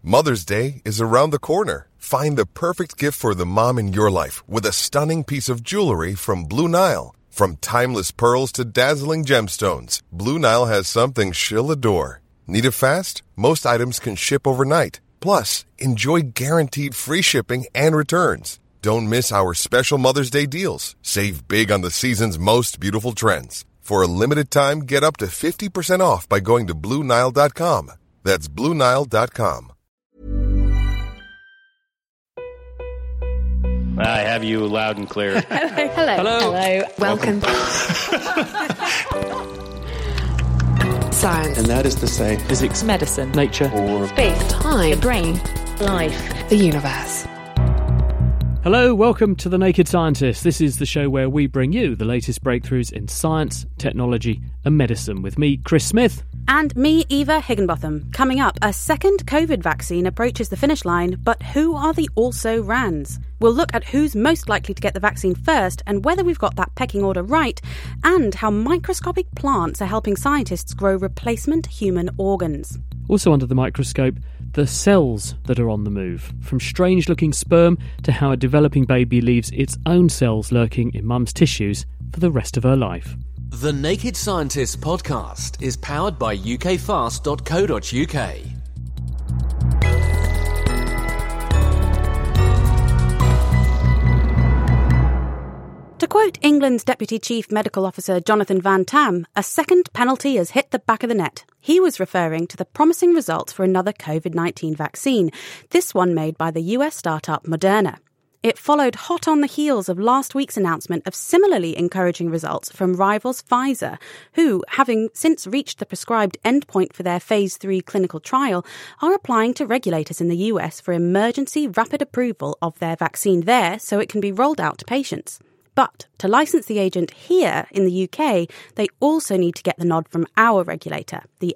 Mother's Day is around the corner. Find the perfect gift for the mom in your life with a stunning piece of jewelry from Blue Nile. From timeless pearls to dazzling gemstones, Blue Nile has something she'll adore. Need it fast? Most items can ship overnight. Plus, enjoy guaranteed free shipping and returns. Don't miss our special Mother's Day deals. Save big on the season's most beautiful trends. For a limited time, get up to 50% off by going to BlueNile.com. That's BlueNile.com. I have you loud and clear. Hello. Welcome. Science. And that is to say, physics, medicine, nature, or space, time, the brain, life, the universe. Hello, welcome to The Naked Scientist. This is the show where we bring you the latest breakthroughs in science, technology and medicine with me, Chris Smith. And me, Eva Higginbotham. Coming up, a second COVID vaccine approaches the finish line, but who are the also-rans? We'll look at who's most likely to get the vaccine first and whether we've got that pecking order right, and how microscopic plants are helping scientists grow replacement human organs. Also under the microscope, the cells that are on the move, from strange-looking sperm to how a developing baby leaves its own cells lurking in mum's tissues for the rest of her life. The Naked Scientist podcast is powered by ukfast.co.uk. To quote England's Deputy Chief Medical Officer Jonathan Van Tam, a second penalty has hit the back of the net. He was referring to the promising results for another COVID-19 vaccine, this one made by the US startup Moderna. It followed hot on the heels of last week's announcement of similarly encouraging results from rivals Pfizer, who, having since reached the prescribed endpoint for their Phase 3 clinical trial, are applying to regulators in the US for emergency rapid approval of their vaccine there so it can be rolled out to patients. But to license the agent here in the UK, they also need to get the nod from our regulator, the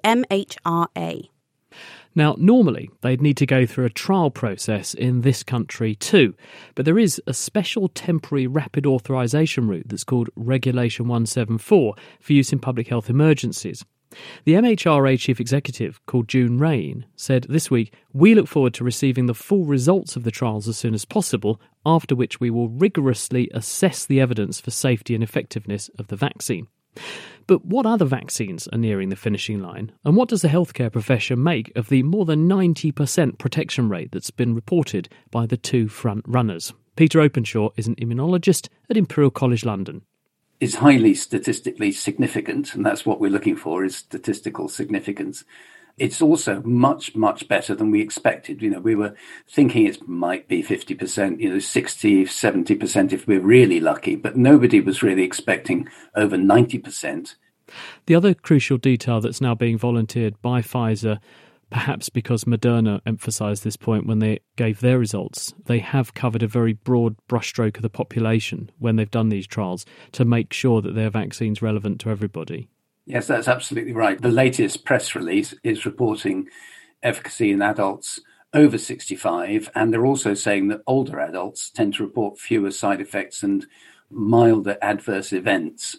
MHRA. Now, normally, they'd need to go through a trial process in this country too, but there is a special temporary rapid authorisation route that's called Regulation 174 for use in public health emergencies. The MHRA chief executive, called June Rain, said this week, "We look forward to receiving the full results of the trials as soon as possible, after which we will rigorously assess the evidence for safety and effectiveness of the vaccine." But what other vaccines are nearing the finishing line? And what does the healthcare profession make of the more than 90% protection rate that's been reported by the two front runners? Peter Openshaw is an immunologist at Imperial College London. It's highly statistically significant, and that's what we're looking for, is statistical significance. It's also much, much better than we expected. We were thinking it might be 50%, 60, 70% if we're really lucky, but nobody was really expecting over 90%. The other crucial detail that's now being volunteered by Pfizer, perhaps because Moderna emphasised this point when they gave their results, they have covered a very broad brushstroke of the population when they've done these trials to make sure that their vaccine's relevant to everybody. Yes, that's absolutely right. The latest press release is reporting efficacy in adults over 65, and they're also saying that older adults tend to report fewer side effects and milder adverse events.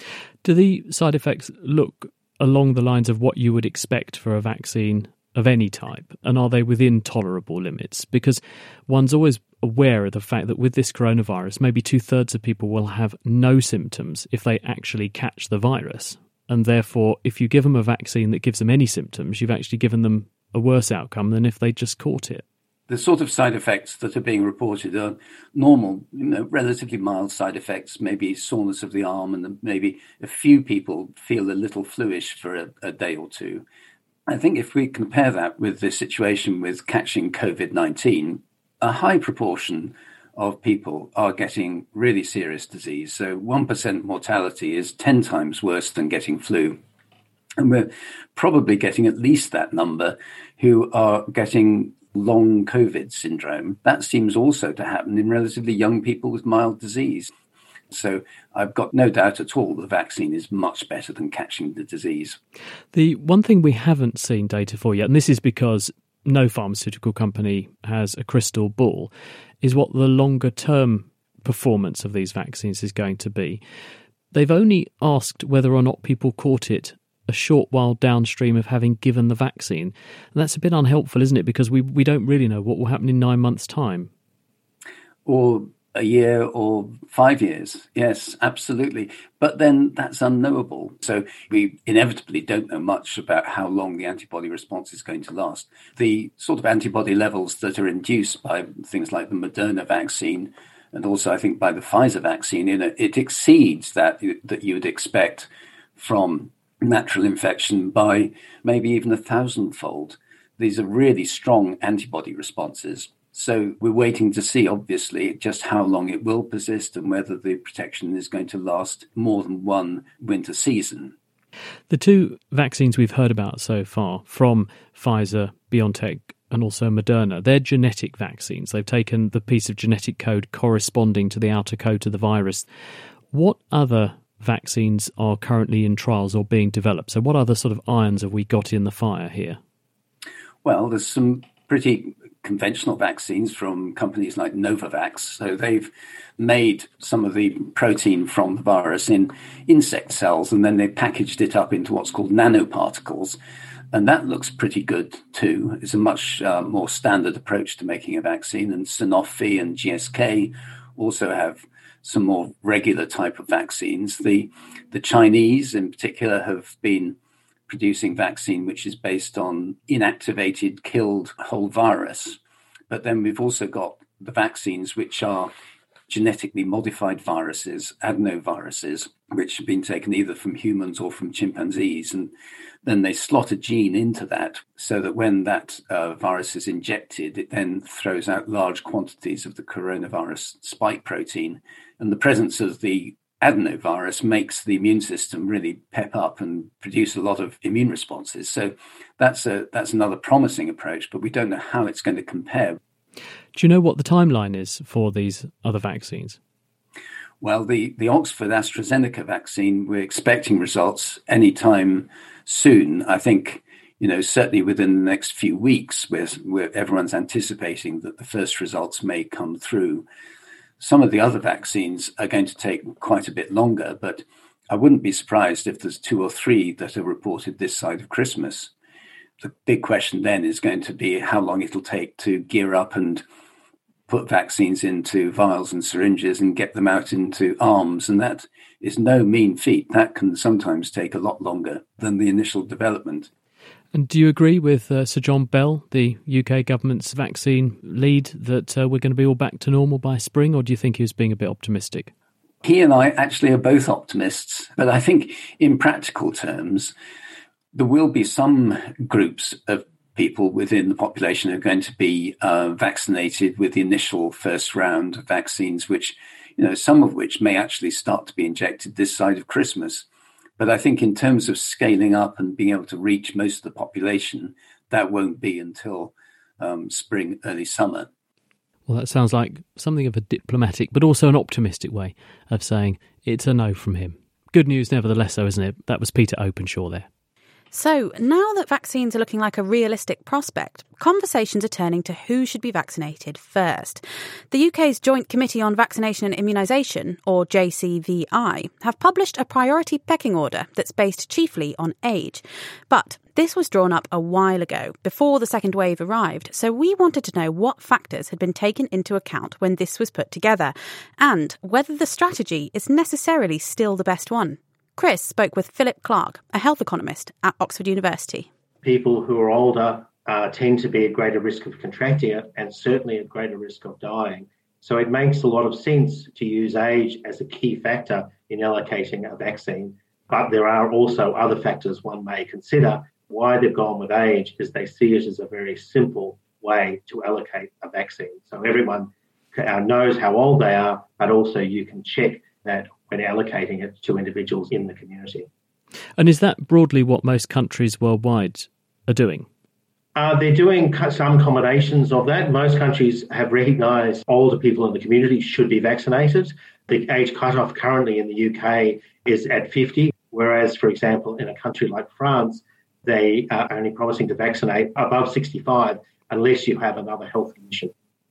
Do the side effects look along the lines of what you would expect for a vaccine of any type, and are they within tolerable limits? Because one's always aware of the fact that with this coronavirus, maybe 2/3 of people will have no symptoms if they actually catch the virus. And therefore, if you give them a vaccine that gives them any symptoms, you've actually given them a worse outcome than if they just caught it. The sort of side effects that are being reported are normal, relatively mild side effects, maybe soreness of the arm, and maybe a few people feel a little fluish for a day or two. I think if we compare that with the situation with catching COVID-19, a high proportion of people are getting really serious disease. So 1% mortality is 10 times worse than getting flu. And we're probably getting at least that number who are getting long COVID syndrome. That seems also to happen in relatively young people with mild disease. So I've got no doubt at all the vaccine is much better than catching the disease. The one thing we haven't seen data for yet, and this is because no pharmaceutical company has a crystal ball, is what the longer term performance of these vaccines is going to be. They've only asked whether or not people caught it a short while downstream of having given the vaccine. And that's a bit unhelpful, isn't it? Because we don't really know what will happen in 9 months' time. Or a year or 5 years. Yes, absolutely. But then that's unknowable. So we inevitably don't know much about how long the antibody response is going to last. The sort of antibody levels that are induced by things like the Moderna vaccine and also I think by the Pfizer vaccine, it exceeds that you would expect from natural infection by maybe even 1,000-fold. These are really strong antibody responses. So we're waiting to see, obviously, just how long it will persist and whether the protection is going to last more than one winter season. The two vaccines we've heard about so far from Pfizer, BioNTech and also Moderna, they're genetic vaccines. They've taken the piece of genetic code corresponding to the outer coat of the virus. What other vaccines are currently in trials or being developed? So what other sort of irons have we got in the fire here? Well, there's some pretty conventional vaccines from companies like Novavax. So they've made some of the protein from the virus in insect cells, and then they packaged it up into what's called nanoparticles. And that looks pretty good too. It's a much more standard approach to making a vaccine. And Sanofi and GSK also have some more regular type of vaccines. The Chinese in particular have been producing vaccine which is based on inactivated, killed whole virus. But then we've also got the vaccines which are genetically modified viruses, adenoviruses, which have been taken either from humans or from chimpanzees. And then they slot a gene into that so that when that virus is injected, it then throws out large quantities of the coronavirus spike protein. And the presence of the adenovirus makes the immune system really pep up and produce a lot of immune responses. So that's another promising approach, but we don't know how it's going to compare. Do you know what the timeline is for these other vaccines? Well, the Oxford AstraZeneca vaccine, we're expecting results anytime soon. I think, certainly within the next few weeks, where everyone's anticipating that the first results may come through. Some of the other vaccines are going to take quite a bit longer, but I wouldn't be surprised if there's 2 or 3 that are reported this side of Christmas. The big question then is going to be how long it'll take to gear up and put vaccines into vials and syringes and get them out into arms. And that is no mean feat. That can sometimes take a lot longer than the initial development. And do you agree with Sir John Bell, the UK government's vaccine lead, that we're going to be all back to normal by spring, or do you think he was being a bit optimistic? He and I actually are both optimists, but I think in practical terms, there will be some groups of people within the population who are going to be vaccinated with the initial first round of vaccines, which, some of which may actually start to be injected this side of Christmas. But I think in terms of scaling up and being able to reach most of the population, that won't be until spring, early summer. Well, that sounds like something of a diplomatic, but also an optimistic way of saying it's a no from him. Good news nevertheless, though, isn't it? That was Peter Openshaw there. So, now that vaccines are looking like a realistic prospect, conversations are turning to who should be vaccinated first. The UK's Joint Committee on Vaccination and Immunisation, or JCVI, have published a priority pecking order that's based chiefly on age. But this was drawn up a while ago, before the second wave arrived, so we wanted to know what factors had been taken into account when this was put together, and whether the strategy is necessarily still the best one. Chris spoke with Philip Clark, a health economist at Oxford University. People who are older tend to be at greater risk of contracting it and certainly at greater risk of dying. So it makes a lot of sense to use age as a key factor in allocating a vaccine. But there are also other factors one may consider. Why they've gone with age is they see it as a very simple way to allocate a vaccine. So everyone knows how old they are, but also you can check that when allocating it to individuals in the community. And is that broadly what most countries worldwide are doing? They're doing some combinations of that. Most countries have recognised older people in the community should be vaccinated. The age cutoff currently in the UK is at 50, whereas, for example, in a country like France, they are only promising to vaccinate above 65 unless you have another health condition.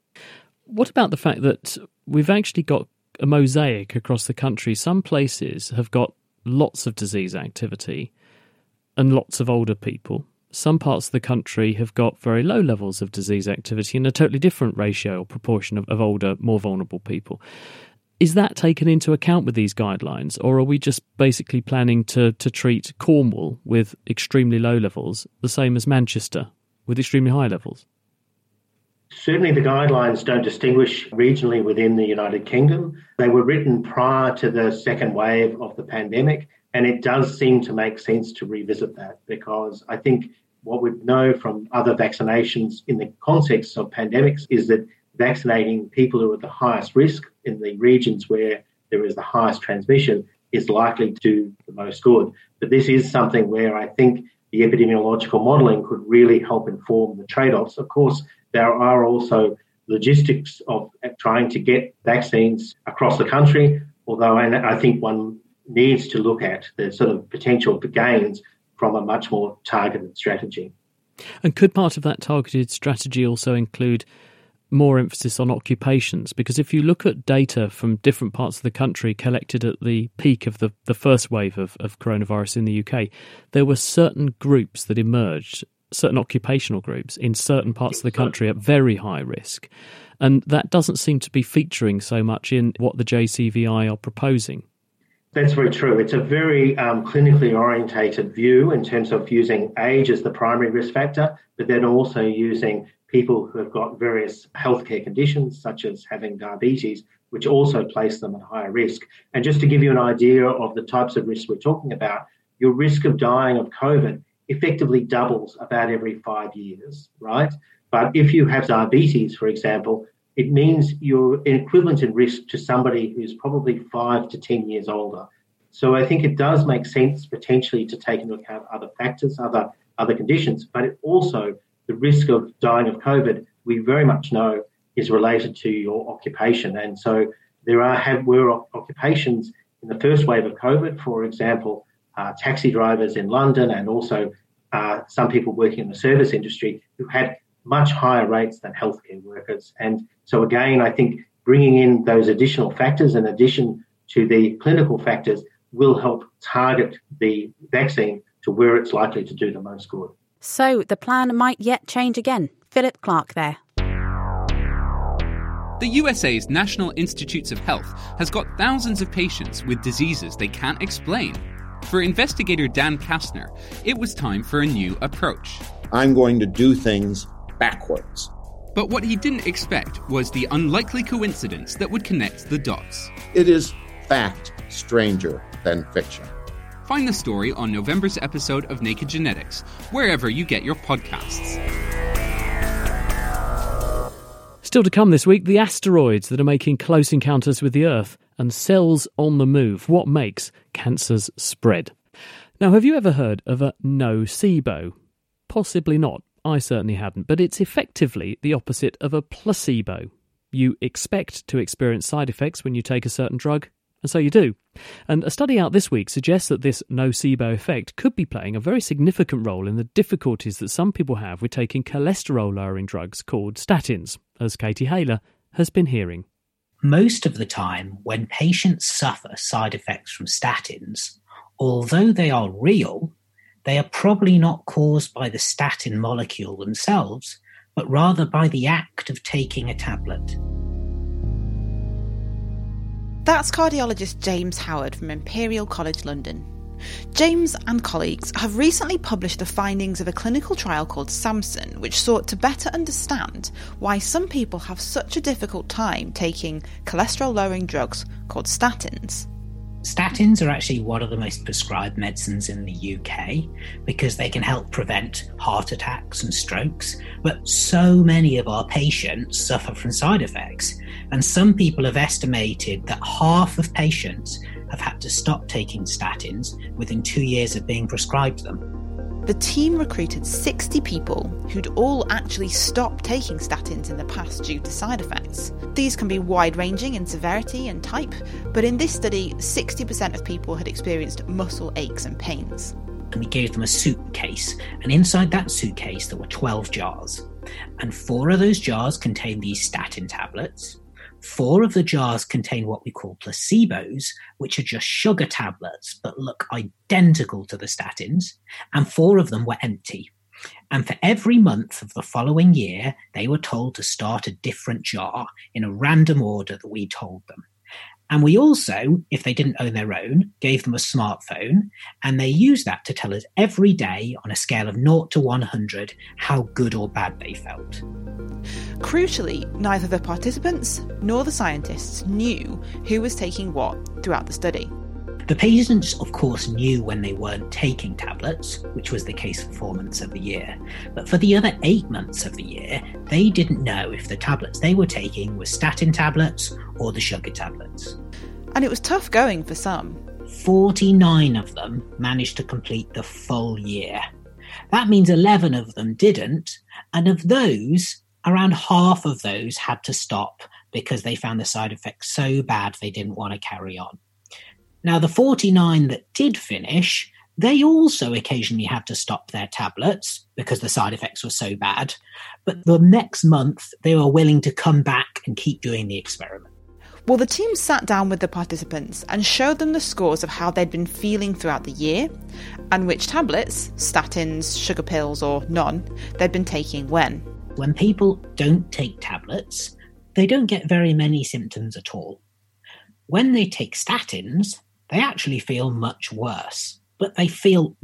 What about the fact that we've actually got a mosaic across the country? Some places have got lots of disease activity, and lots of older people. Some parts of the country have got very low levels of disease activity and a totally different ratio or proportion of older, more vulnerable people. Is that taken into account with these guidelines, or are we just basically planning to treat Cornwall with extremely low levels the same as Manchester with extremely high levels? Certainly the guidelines don't distinguish regionally within the United Kingdom. They were written prior to the second wave of the pandemic, and it does seem to make sense to revisit that, because I think what we know from other vaccinations in the context of pandemics is that vaccinating people who are at the highest risk in the regions where there is the highest transmission is likely to do the most good. But this is something where I think the epidemiological modelling could really help inform the trade-offs. Of course, there are also logistics of trying to get vaccines across the country, although I think one needs to look at the sort of potential for gains from a much more targeted strategy. And could part of that targeted strategy also include more emphasis on occupations? Because if you look at data from different parts of the country collected at the peak of the first wave of coronavirus in the UK, there were certain groups that emerged, certain occupational groups in certain parts of the country at very high risk. And that doesn't seem to be featuring so much in what the JCVI are proposing. That's very true. It's a very clinically orientated view in terms of using age as the primary risk factor, but then also using people who have got various healthcare conditions, such as having diabetes, which also place them at higher risk. And just to give you an idea of the types of risks we're talking about, your risk of dying of COVID effectively doubles about every 5 years, right? But if you have diabetes, for example, it means you're equivalent in risk to somebody who's probably 5 to 10 years older. So I think it does make sense potentially to take into account other factors, other conditions, but it also, the risk of dying of COVID, we very much know is related to your occupation. And so there were occupations in the first wave of COVID, for example, taxi drivers in London, and also some people working in the service industry who had much higher rates than healthcare workers. And so again, I think bringing in those additional factors in addition to the clinical factors will help target the vaccine to where it's likely to do the most good. So the plan might yet change again. Philip Clark there. The USA's National Institutes of Health has got thousands of patients with diseases they can't explain. For investigator Dan Kastner, it was time for a new approach. I'm going to do things backwards. But what he didn't expect was the unlikely coincidence that would connect the dots. It is fact stranger than fiction. Find the story on November's episode of Naked Genetics, wherever you get your podcasts. Still to come this week, the asteroids that are making close encounters with the Earth and cells on the move. What makes cancers spread? Now, have you ever heard of a nocebo? Possibly not. I certainly hadn't. But it's effectively the opposite of a placebo. You expect to experience side effects when you take a certain drug, and so you do. And a study out this week suggests that this nocebo effect could be playing a very significant role in the difficulties that some people have with taking cholesterol-lowering drugs called statins, as Katie Haylor has been hearing. Most of the time, when patients suffer side effects from statins, although they are real, they are probably not caused by the statin molecule themselves, but rather by the act of taking a tablet. That's cardiologist James Howard from Imperial College London. James and colleagues have recently published the findings of a clinical trial called SAMSON, which sought to better understand why some people have such a difficult time taking cholesterol-lowering drugs called statins. Statins are actually one of the most prescribed medicines in the UK because they can help prevent heart attacks and strokes, but so many of our patients suffer from side effects, and some people have estimated that half of patients have had to stop taking statins within 2 years of being prescribed them. The team recruited 60 people who'd all actually stopped taking statins in the past due to side effects. These can be wide-ranging in severity and type, but in this study, 60% of people had experienced muscle aches and pains. And we gave them a suitcase, and inside that suitcase there were 12 jars. And 4 of those jars contained these statin tablets, 4 of the jars contain what we call placebos, which are just sugar tablets but look identical to the statins, and 4 of them were empty. And for every month of the following year, they were told to start a different jar in a random order that we told them. And we also, if they didn't own their own, gave them a smartphone, and they used that to tell us every day on a scale of 0 to 100 how good or bad they felt. Crucially, neither the participants nor the scientists knew who was taking what throughout the study. The patients, of course, knew when they weren't taking tablets, which was the case for 4 months of the year. But for the other 8 months of the year, they didn't know if the tablets they were taking were statin tablets or the sugar tablets. And it was tough going for some. 49 of them managed to complete the full year. That means 11 of them didn't, and of those, around half of those had to stop because they found the side effects so bad they didn't want to carry on. Now, the 49 that did finish, they also occasionally had to stop their tablets because the side effects were so bad. But the next month, they were willing to come back and keep doing the experiment. Well, the team sat down with the participants and showed them the scores of how they'd been feeling throughout the year and which tablets, statins, sugar pills or none, they'd been taking when. When people don't take tablets, they don't get very many symptoms at all. When they take statins, they actually feel much worse, but they feel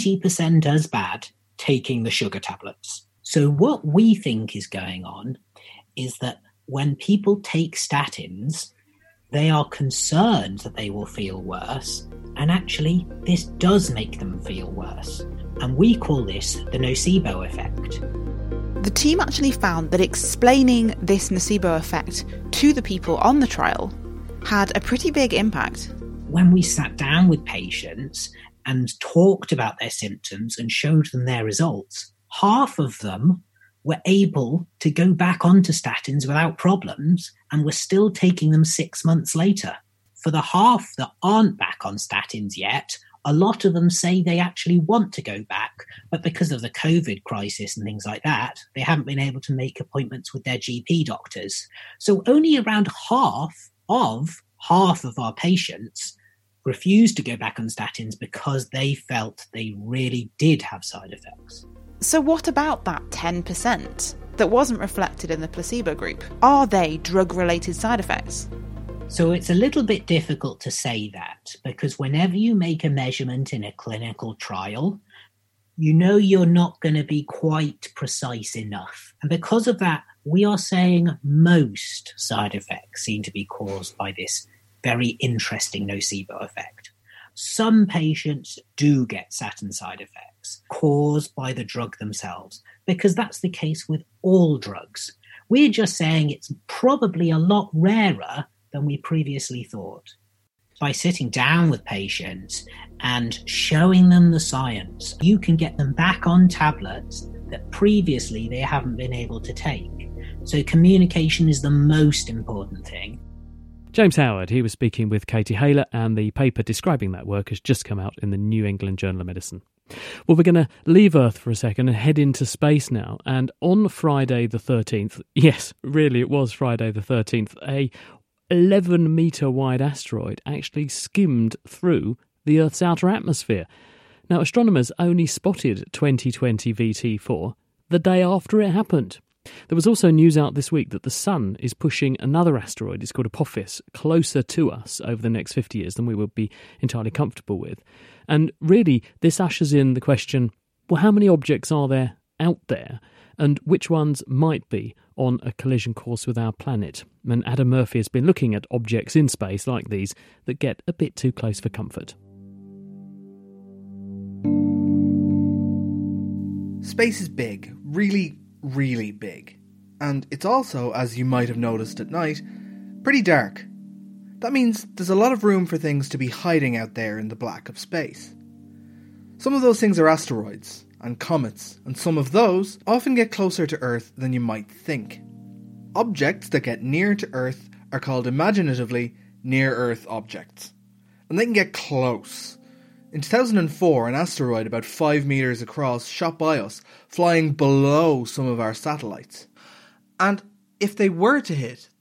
90% as bad taking the sugar tablets. So what we think is going on is that when people take statins, they are concerned that they will feel worse, and actually this does make them feel worse. And we call this the nocebo effect. The team actually found that explaining this nocebo effect to the people on the trial had a pretty big impact. When we sat down with patients and talked about their symptoms and showed them their results, half of them were able to go back onto statins without problems and were still taking them 6 months later. For the half that aren't back on statins yet, a lot of them say they actually want to go back, but because of the COVID crisis and things like that, they haven't been able to make appointments with their GP doctors. So only around half of our patients refused to go back on statins because they felt they really did have side effects. So what about that 10% that wasn't reflected in the placebo group? Are they drug-related side effects? So it's a little bit difficult to say that, because whenever you make a measurement in a clinical trial, you know you're not going to be quite precise enough. And because of that, we are saying most side effects seem to be caused by this very interesting nocebo effect. Some patients do get statin side effects caused by the drug themselves, because that's the case with all drugs. We're just saying it's probably a lot rarer than we previously thought. By sitting down with patients and showing them the science, you can get them back on tablets that previously they haven't been able to take. So communication is the most important thing. James Howard, he was speaking with Katie Haylor, and the paper describing that work has just come out in the New England Journal of Medicine. Well, we're going to leave Earth for a second and head into space now. And on Friday the 13th, yes, really it was Friday the 13th, a 11-metre wide asteroid actually skimmed through the Earth's outer atmosphere. Now, astronomers only spotted 2020 VT4 the day after it happened. There was also news out this week that the Sun is pushing another asteroid, it's called Apophis, closer to us over the next 50 years than we would be entirely comfortable with. And really, this ushers in the question, well, how many objects are there out there, and which ones might be on a collision course with our planet? And Adam Murphy has been looking at objects in space like these that get a bit too close for comfort. Space is big, really, really big. And it's also, as you might have noticed at night, pretty dark. That means there's a lot of room for things to be hiding out there in the black of space. Some of those things are asteroids and comets, and some of those often get closer to Earth than you might think. Objects that get near to Earth are called imaginatively near-Earth objects, and they can get close. In 2004, an asteroid about 5 metres across shot by us, flying below some of our satellites. And if they were to hit,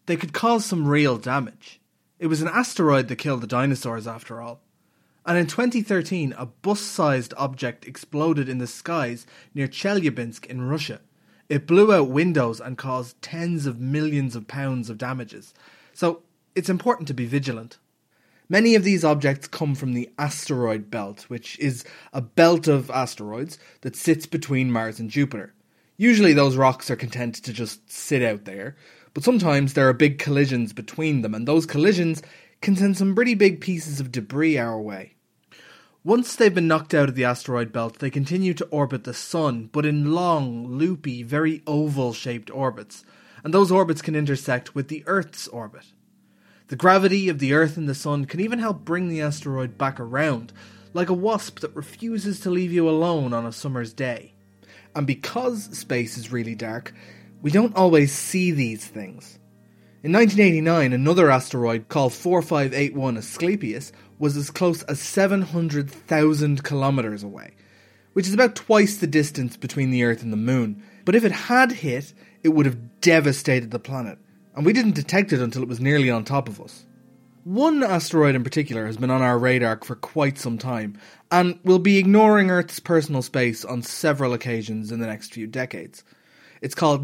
they could cause some real damage. It was an asteroid that killed the dinosaurs after all. And in 2013, a bus-sized object exploded in the skies near Chelyabinsk in Russia. It blew out windows and caused tens of millions of pounds of damages. So it's important to be vigilant. Many of these objects come from the asteroid belt, which is a belt of asteroids that sits between Mars and Jupiter. Usually those rocks are content to just sit out there, but sometimes there are big collisions between them, and those collisions can send some pretty big pieces of debris our way. Once they've been knocked out of the asteroid belt, they continue to orbit the Sun, but in long, loopy, very oval-shaped orbits, and those orbits can intersect with the Earth's orbit. The gravity of the Earth and the Sun can even help bring the asteroid back around, like a wasp that refuses to leave you alone on a summer's day. And because space is really dark, we don't always see these things. In 1989, another asteroid called 4581 Asclepius was as close as 700,000 kilometres away, which is about twice the distance between the Earth and the Moon. But if it had hit, it would have devastated the planet, and we didn't detect it until it was nearly on top of us. One asteroid in particular has been on our radar for quite some time, and will be ignoring Earth's personal space on several occasions in the next few decades. It's called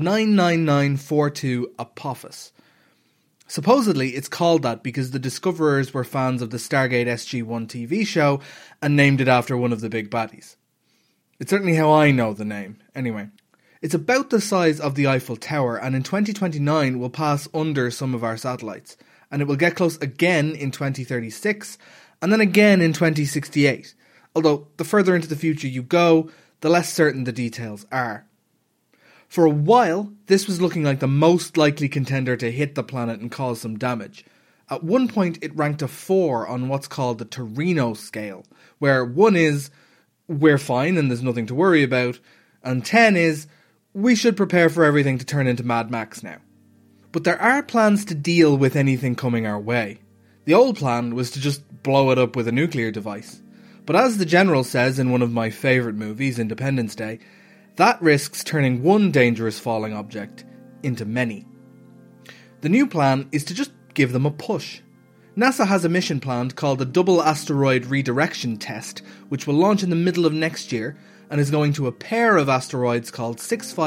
99942 Apophis. Supposedly, it's called that because the discoverers were fans of the Stargate SG-1 TV show and named it after one of the big baddies. It's certainly how I know the name, anyway. It's about the size of the Eiffel Tower, and in 2029 will pass under some of our satellites, and it will get close again in 2036, and then again in 2068, although the further into the future you go, the less certain the details are. For a while, this was looking like the most likely contender to hit the planet and cause some damage. At one point, it ranked a 4 on what's called the Torino scale, where 1 is, we're fine and there's nothing to worry about, and 10 is, we should prepare for everything to turn into Mad Max now. But there are plans to deal with anything coming our way. The old plan was to just blow it up with a nuclear device. But as the General says in one of my favourite movies, Independence Day, that risks turning one dangerous falling object into many. The new plan is to just give them a push. NASA has a mission planned called the Double Asteroid Redirection Test, which will launch in the middle of next year, and is going to a pair of asteroids called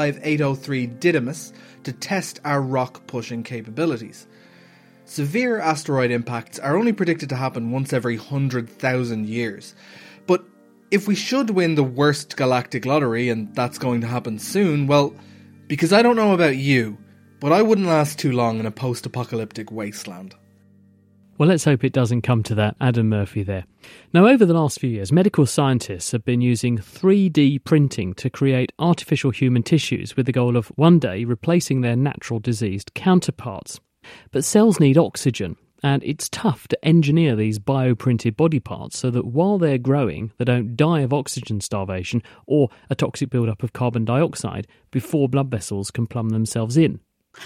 65803 Didymus to test our rock-pushing capabilities. Severe asteroid impacts are only predicted to happen once every 100,000 years. But if we should win the worst galactic lottery, and that's going to happen soon, well, because I don't know about you, but I wouldn't last too long in a post-apocalyptic wasteland. Well, let's hope it doesn't come to that. Adam Murphy there. Now, over the last few years, medical scientists have been using 3D printing to create artificial human tissues with the goal of one day replacing their natural diseased counterparts. But cells need oxygen, and it's tough to engineer these bioprinted body parts so that while they're growing, they don't die of oxygen starvation or a toxic buildup of carbon dioxide before blood vessels can plumb themselves in.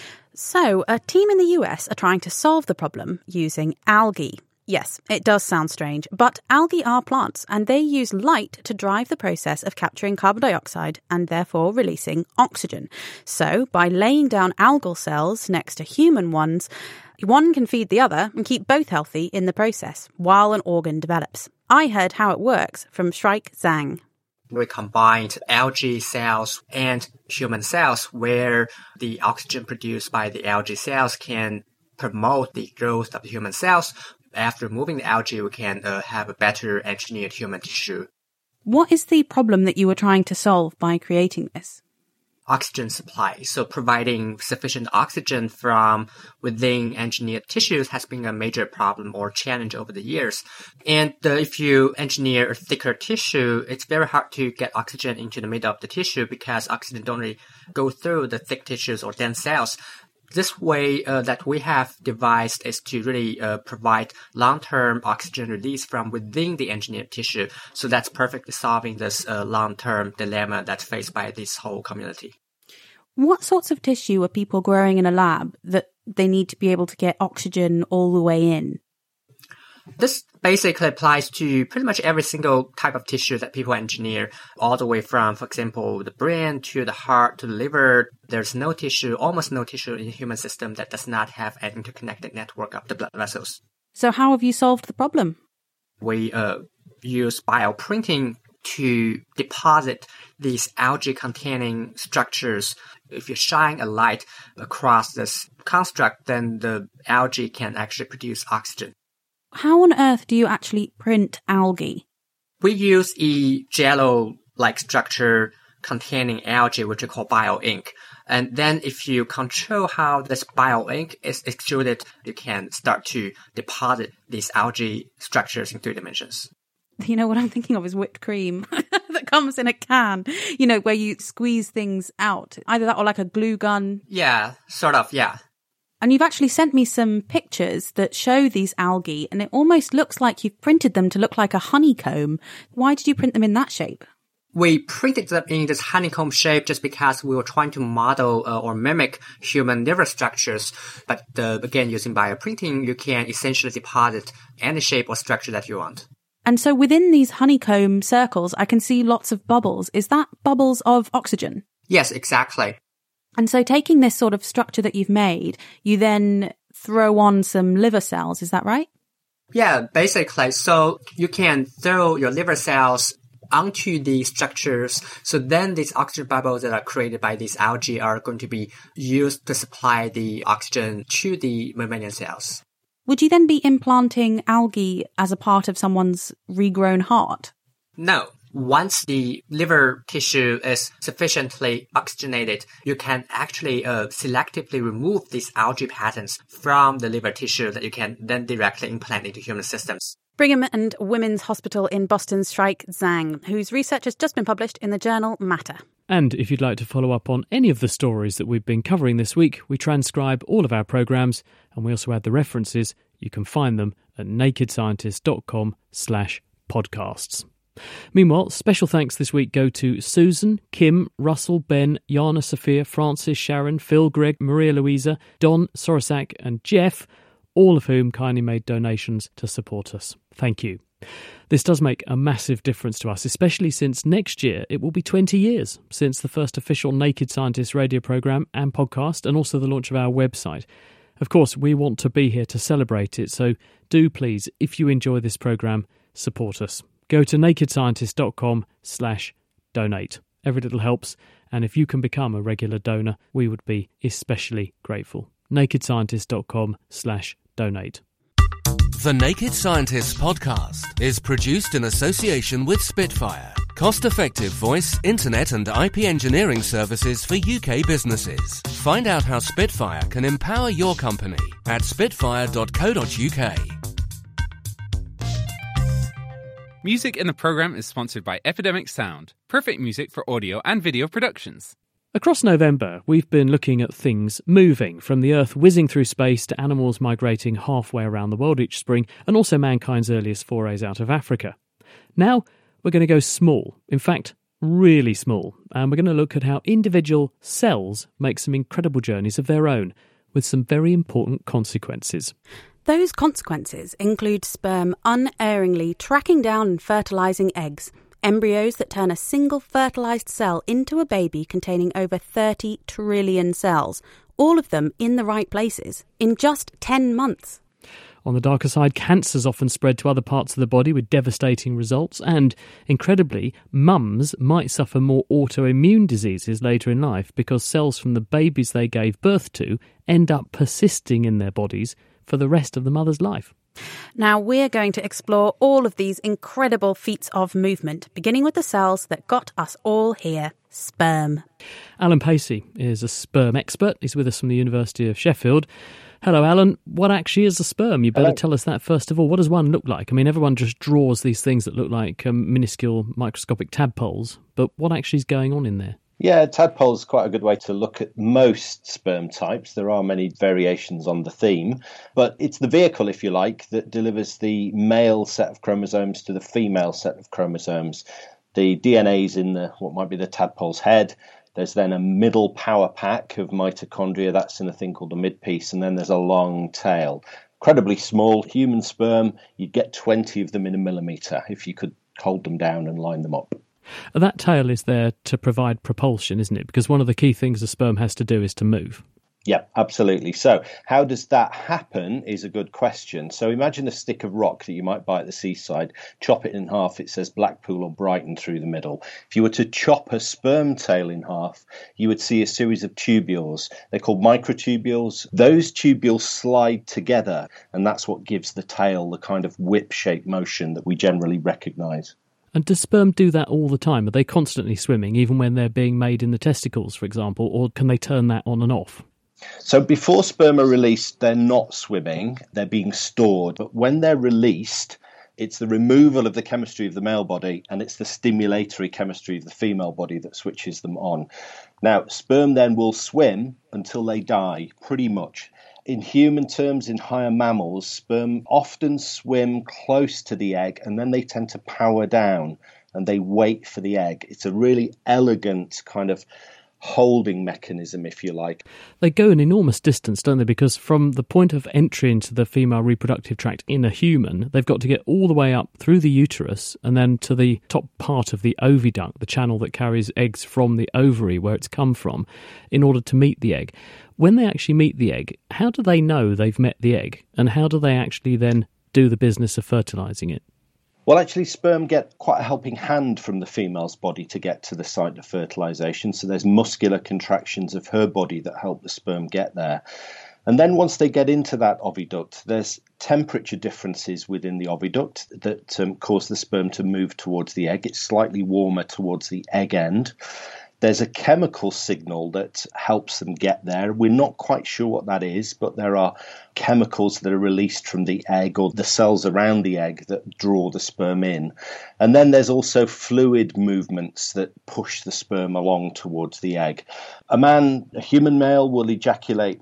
So, a team in the US are trying to solve the problem using algae. Yes, it does sound strange, but algae are plants, and they use light to drive the process of capturing carbon dioxide and therefore releasing oxygen. So, by laying down algal cells next to human ones, one can feed the other and keep both healthy in the process while an organ develops. I heard how it works from Shrike Zhang. We combined algae cells and human cells where the oxygen produced by the algae cells can promote the growth of the human cells. After removing the algae, we can have a better engineered human tissue. What is the problem that you were trying to solve by creating this? Oxygen supply. So providing sufficient oxygen from within engineered tissues has been a major problem or challenge over the years. And if you engineer a thicker tissue, it's very hard to get oxygen into the middle of the tissue because oxygen don't really go through the thick tissues or dense cells. This way that we have devised is to really provide long-term oxygen release from within the engineered tissue. So that's perfectly solving this long-term dilemma that's faced by this whole community. What sorts of tissue are people growing in a lab that they need to be able to get oxygen all the way in? This basically applies to pretty much every single type of tissue that people engineer, all the way from, for example, the brain to the heart to the liver. There's no tissue, almost no tissue in the human system that does not have an interconnected network of the blood vessels. So how have you solved the problem? We use bioprinting to deposit these algae-containing structures. If you shine a light across this construct, then the algae can actually produce oxygen. How on earth do you actually print algae? We use a jello-like structure containing algae, which we call bioink. And then if you control how this bioink is extruded, you can start to deposit these algae structures in 3 dimensions. You know, what I'm thinking of is whipped cream that comes in a can, you know, where you squeeze things out. Either that or like a glue gun. Yeah, sort of, yeah. And you've actually sent me some pictures that show these algae, and it almost looks like you've printed them to look like a honeycomb. Why did you print them in that shape? We printed them in this honeycomb shape just because we were trying to model or mimic human liver structures. But again, using bioprinting, you can essentially deposit any shape or structure that you want. And so within these honeycomb circles, I can see lots of bubbles. Is that bubbles of oxygen? Yes, exactly. And so taking this sort of structure that you've made, you then throw on some liver cells, is that right? Yeah, basically. So you can throw your liver cells onto the structures. So then these oxygen bubbles that are created by these algae are going to be used to supply the oxygen to the mammalian cells. Would you then be implanting algae as a part of someone's regrown heart? No. Once the liver tissue is sufficiently oxygenated, you can actually selectively remove these algae patterns from the liver tissue that you can then directly implant into human systems. Brigham and Women's Hospital in Boston's Shrike Zhang, whose research has just been published in the journal Matter. And if you'd like to follow up on any of the stories that we've been covering this week, we transcribe all of our programmes and we also add the references. You can find them at nakedscientist.com/podcasts. Meanwhile, special thanks this week go to Susan, Kim, Russell, Ben, Jana, Sophia, Francis, Sharon, Phil, Greg, Maria Louisa, Don, Sorosak and Jeff, all of whom kindly made donations to support us. Thank you. This does make a massive difference to us, especially since next year it will be 20 years since the first official Naked Scientist radio programme and podcast, and also the launch of our website. Of course, we want to be here to celebrate it, so do please, if you enjoy this programme, support us. Go to nakedscientist.com/donate. Every little helps, and if you can become a regular donor, we would be especially grateful. nakedscientist.com/donate. The Naked Scientists podcast is produced in association with Spitfire, cost-effective voice, internet and IP engineering services for UK businesses. Find out how Spitfire can empower your company at spitfire.co.uk. Music in the programme is sponsored by Epidemic Sound, perfect music for audio and video productions. Across November, we've been looking at things moving, from the Earth whizzing through space to animals migrating halfway around the world each spring, and also mankind's earliest forays out of Africa. Now, we're going to go small, in fact, really small, and we're going to look at how individual cells make some incredible journeys of their own, with some very important consequences. Those consequences include sperm unerringly tracking down and fertilising eggs, embryos that turn a single fertilised cell into a baby containing over 30 trillion cells, all of them in the right places, in just 10 months. On the darker side, cancers often spread to other parts of the body with devastating results, and, incredibly, mums might suffer more autoimmune diseases later in life because cells from the babies they gave birth to end up persisting in their bodies for the rest of the mother's life. Now we're going to explore all of these incredible feats of movement, beginning with the cells that got us all here, sperm. Alan Pacey is a sperm expert. He's with us from the University of Sheffield. Hello, Alan. What actually is a sperm? You better tell us that first of all. What does one look like? I mean, everyone just draws these things that look like minuscule microscopic tadpoles, but what actually is going on in there? Yeah, tadpole is quite a good way to look at most sperm types. There are many variations on the theme, but it's the vehicle, if you like, that delivers the male set of chromosomes to the female set of chromosomes. The DNA's in what might be the tadpole's head. There's then a middle power pack of mitochondria. That's in a thing called the midpiece, and then there's a long tail. incredibly small. Human sperm, you'd get 20 of them in a millimetre if you could hold them down and line them up. That tail is there to provide propulsion, isn't it? Because one of the key things a sperm has to do is to move. Yeah, absolutely. So how does that happen is a good question. So imagine a stick of rock that you might buy at the seaside, chop it in half, it says Blackpool or Brighton through the middle. If you were to chop a sperm tail in half, you would see a series of tubules. They're called microtubules. Those tubules slide together, and that's what gives the tail the kind of whip-shaped motion that we generally recognise. And does sperm do that all the time? Are they constantly swimming, even when they're being made in the testicles, for example, or can they turn that on and off? So before sperm are released, they're not swimming, they're being stored. But when they're released, it's the removal of the chemistry of the male body and it's the stimulatory chemistry of the female body that switches them on. Now, sperm then will swim until they die, pretty much. In human terms, in higher mammals, sperm often swim close to the egg and then they tend to power down and they wait for the egg. It's a really elegant kind of holding mechanism, if you like. They go an enormous distance, don't they? Because from the point of entry into the female reproductive tract in a human, they've got to get all the way up through the uterus and then to the top part of the oviduct, the channel that carries eggs from the ovary where it's come from, in order to meet the egg. When they actually meet the egg, how do they know they've met the egg? And how do they actually then do the business of fertilising it? Well, actually, sperm get quite a helping hand from the female's body to get to the site of fertilisation. So there's muscular contractions of her body that help the sperm get there. And then once they get into that oviduct, there's temperature differences within the oviduct that cause the sperm to move towards the egg. It's slightly warmer towards the egg end. There's a chemical signal that helps them get there. We're not quite sure what that is, but there are chemicals that are released from the egg or the cells around the egg that draw the sperm in. And then there's also fluid movements that push the sperm along towards the egg. A human male will ejaculate,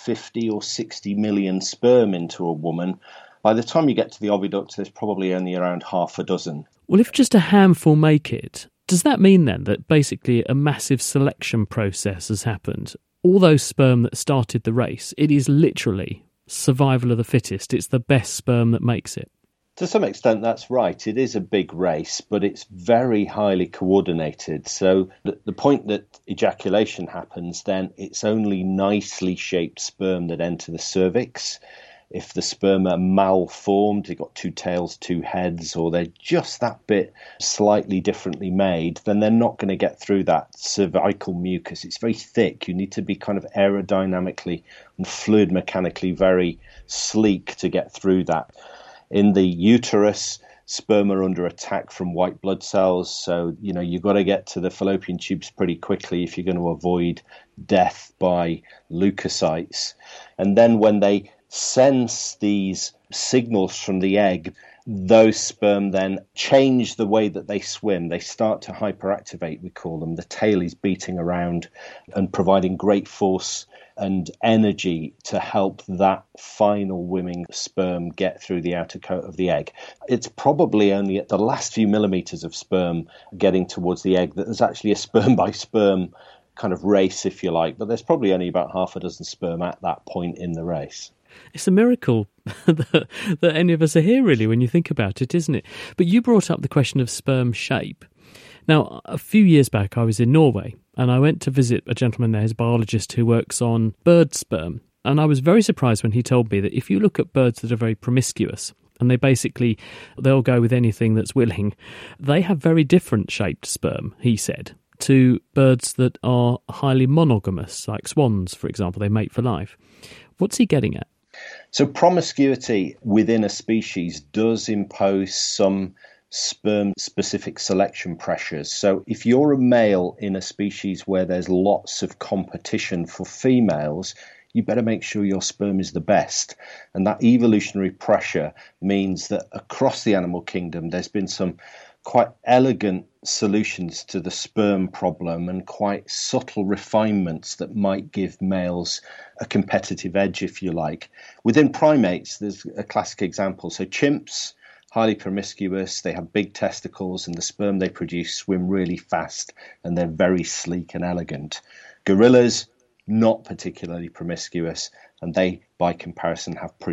50 or 60 million sperm into a woman. By the time you get to the oviduct, there's probably only around half a dozen. Well, if just a handful make it, does that mean then that basically a massive selection process has happened? All those sperm that started the race, it is literally survival of the fittest. It's the best sperm that makes it. To some extent, that's right. It is a big race, but it's very highly coordinated. So the point that ejaculation happens, then it's only nicely shaped sperm that enter the cervix. If the sperm are malformed, they've got two tails, two heads, or they're just that bit slightly differently made, then they're not going to get through that cervical mucus. It's very thick. You need to be kind of aerodynamically and fluid mechanically very sleek to get through that. In the uterus, sperm are under attack from white blood cells. So, you've got to get to the fallopian tubes pretty quickly if you're going to avoid death by leukocytes. And then when they sense these signals from the egg, those sperm then change the way that they swim. They start to hyperactivate, we call them. The tail is beating around and providing great force and energy to help that final swimming sperm get through the outer coat of the egg. It's probably only at the last few millimetres of sperm getting towards the egg that there's actually a sperm by sperm kind of race, if you like, but there's probably only about half a dozen sperm at that point in the race. It's a miracle that any of us are here, really, when you think about it, isn't it? But you brought up the question of sperm shape. Now, a few years back, I was in Norway, and I went to visit a gentleman there, who's a biologist who works on bird sperm. And I was very surprised when he told me that if you look at birds that are very promiscuous, and they'll go with anything that's willing, they have very different shaped sperm, he said, to birds that are highly monogamous, like swans, for example. They mate for life. What's he getting at? So promiscuity within a species does impose some sperm-specific selection pressures. So if you're a male in a species where there's lots of competition for females, you better make sure your sperm is the best. And that evolutionary pressure means that across the animal kingdom, there's been some quite elegant solutions to the sperm problem and quite subtle refinements that might give males a competitive edge, if you like. Within primates, there's a classic example. So chimps, highly promiscuous, they have big testicles, and the sperm they produce swim really fast, and they're very sleek and elegant. Gorillas, not particularly promiscuous, and they, by comparison, have pretty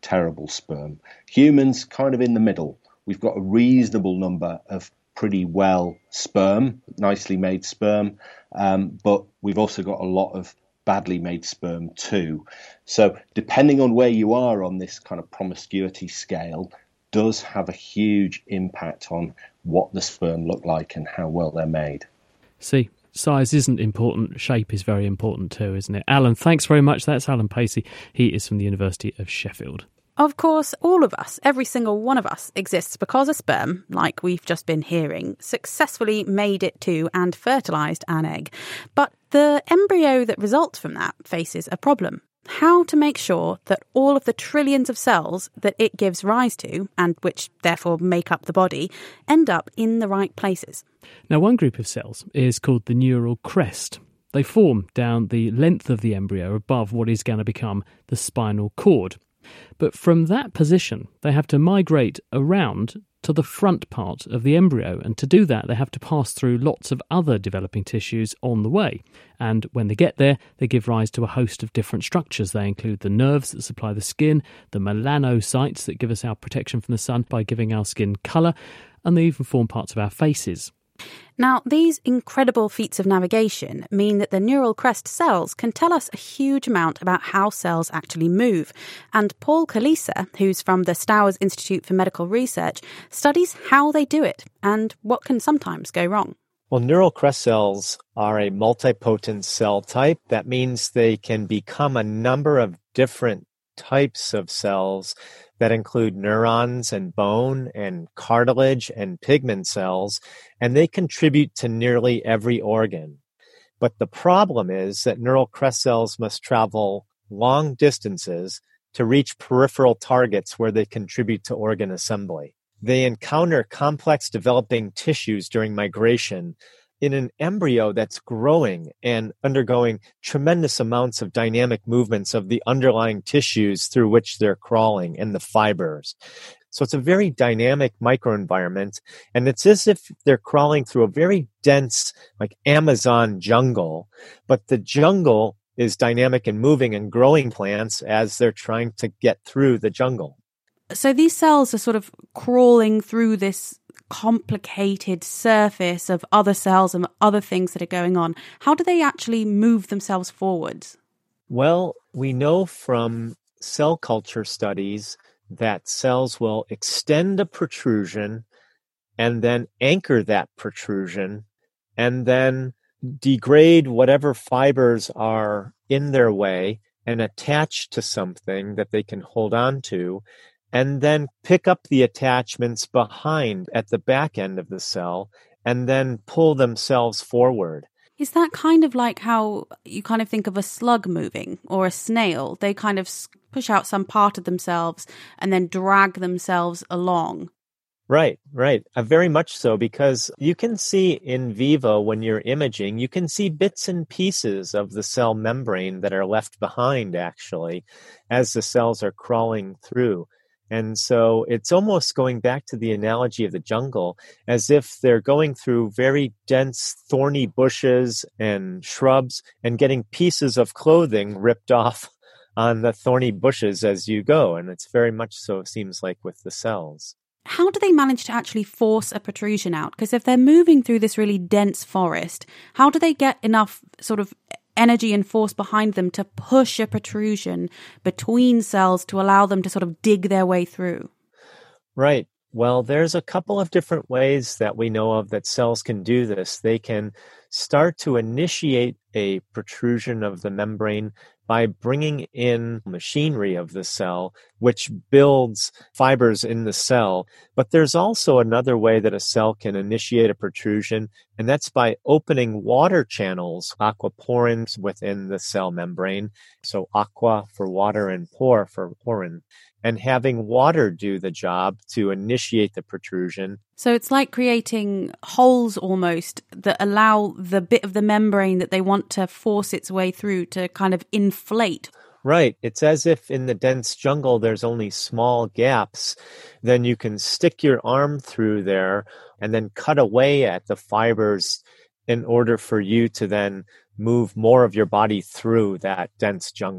terrible sperm. Humans, kind of in the middle. We've got a reasonable number of pretty well sperm, nicely made sperm, but we've also got a lot of badly made sperm too. So depending on where you are on this kind of promiscuity scale does have a huge impact on what the sperm look like and how well they're made. See, size isn't important, shape is very important too, isn't it? Alan, thanks very much. That's Alan Pacey. He is from the University of Sheffield. Of course, all of us, every single one of us, exists because a sperm, like we've just been hearing, successfully made it to and fertilised an egg. But the embryo that results from that faces a problem. How to make sure that all of the trillions of cells that it gives rise to, and which therefore make up the body, end up in the right places. Now, one group of cells is called the neural crest. They form down the length of the embryo above what is going to become the spinal cord. But from that position, they have to migrate around to the front part of the embryo, and to do that they have to pass through lots of other developing tissues on the way. And when they get there, they give rise to a host of different structures. They include the nerves that supply the skin, the melanocytes that give us our protection from the sun by giving our skin colour, and they even form parts of our faces. Now, these incredible feats of navigation mean that the neural crest cells can tell us a huge amount about how cells actually move. And Paul Kalisa, who's from the Stowers Institute for Medical Research, studies how they do it and what can sometimes go wrong. Well, neural crest cells are a multipotent cell type. That means they can become a number of different types of cells that include neurons and bone and cartilage and pigment cells, and they contribute to nearly every organ. But the problem is that neural crest cells must travel long distances to reach peripheral targets where they contribute to organ assembly. They encounter complex developing tissues during migration in an embryo that's growing and undergoing tremendous amounts of dynamic movements of the underlying tissues through which they're crawling and the fibers. So it's a very dynamic microenvironment, and it's as if they're crawling through a very dense, like Amazon jungle, but the jungle is dynamic and moving and growing plants as they're trying to get through the jungle. So these cells are sort of crawling through this complicated surface of other cells and other things that are going on. How do they actually move themselves forwards? Well, we know from cell culture studies that cells will extend a protrusion and then anchor that protrusion and then degrade whatever fibers are in their way and attach to something that they can hold on to, and then pick up the attachments behind at the back end of the cell and then pull themselves forward. Is that kind of like how you kind of think of a slug moving or a snail? They kind of push out some part of themselves and then drag themselves along. Right. Very much so, because you can see in vivo when you're imaging, you can see bits and pieces of the cell membrane that are left behind, actually, as the cells are crawling through. And so it's almost going back to the analogy of the jungle, as if they're going through very dense, thorny bushes and shrubs and getting pieces of clothing ripped off on the thorny bushes as you go. And it's very much so, it seems like, with the cells. How do they manage to actually force a protrusion out? Because if they're moving through this really dense forest, how do they get enough sort of energy and force behind them to push a protrusion between cells to allow them to sort of dig their way through? Right. Well, there's a couple of different ways that we know of that cells can do this. They can start to initiate a protrusion of the membrane by bringing in machinery of the cell, which builds fibers in the cell. But there's also another way that a cell can initiate a protrusion, and that's by opening water channels, aquaporins, within the cell membrane. So aqua for water and pore for porin, and having water do the job to initiate the protrusion. So it's like creating holes almost that allow the bit of the membrane that they want to force its way through to kind of inflate. Right. It's as if in the dense jungle there's only small gaps. Then you can stick your arm through there and then cut away at the fibers in order for you to then move more of your body through that dense jungle.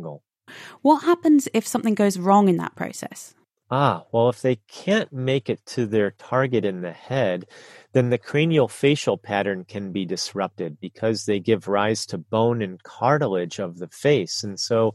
What happens if something goes wrong in that process? Well, if they can't make it to their target in the head, then the craniofacial pattern can be disrupted because they give rise to bone and cartilage of the face. And so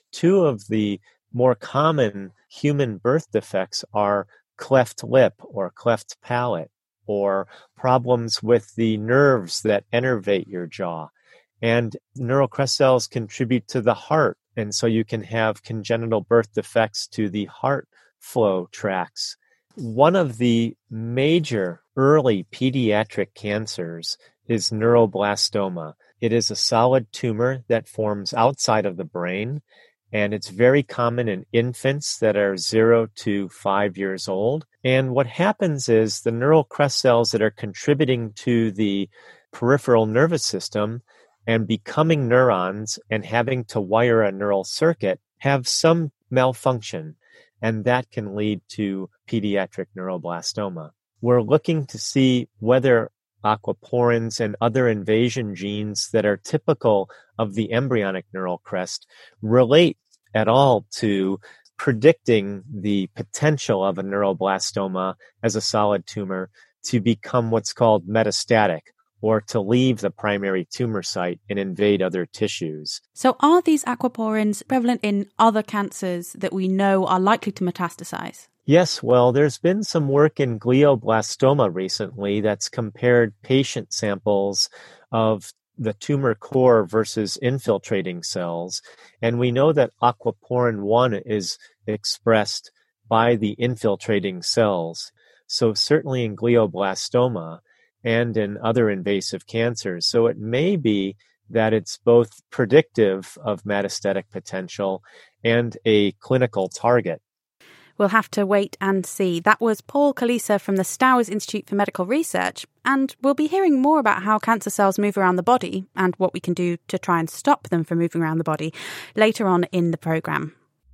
2 of the more common human birth defects are cleft lip or cleft palate, or problems with the nerves that innervate your jaw. And neural crest cells contribute to the heart. And so you can have congenital birth defects to the heart flow tracts. One of the major early pediatric cancers is neuroblastoma. It is a solid tumor that forms outside of the brain, and it's very common in infants that are 0 to 5 years old. And what happens is the neural crest cells that are contributing to the peripheral nervous system and becoming neurons and having to wire a neural circuit have some malfunction, and that can lead to pediatric neuroblastoma. We're looking to see whether aquaporins and other invasion genes that are typical of the embryonic neural crest relate at all to predicting the potential of a neuroblastoma as a solid tumor to become what's called metastatic, or to leave the primary tumor site and invade other tissues. So are these aquaporins prevalent in other cancers that we know are likely to metastasize? Yes, well, there's been some work in glioblastoma recently that's compared patient samples of the tumor core versus infiltrating cells. And we know that aquaporin 1 is expressed by the infiltrating cells. So certainly in glioblastoma and in other invasive cancers. So it may be that it's both predictive of metastatic potential and a clinical target. We'll have to wait and see. That was Paul Kalisa from the Stowers Institute for Medical Research, and we'll be hearing more about how cancer cells move around the body and what we can do to try and stop them from moving around the body later on in the programme.